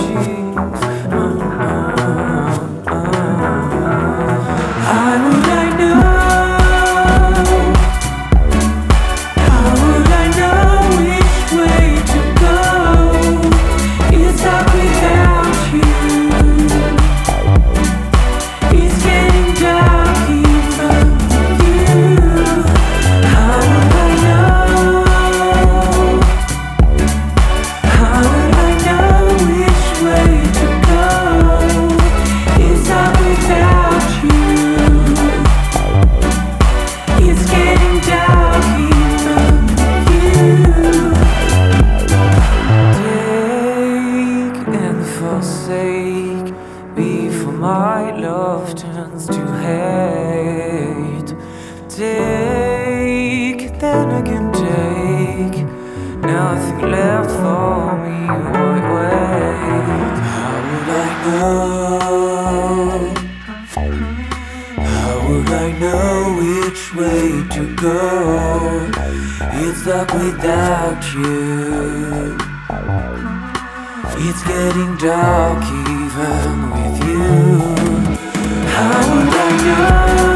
sheets. How would I know? How would I know which way to go? It's dark without you. It's getting dark even with you. How would I know? How would I know which way to go? It's dark without you. It's getting dark even with you. Take and forsake me, for my love turns to hate. Take, then again take, nothing left for me. Wait. How would I know? How would I know which way to go? It's dark without you. It's getting dark even with you. How would I know?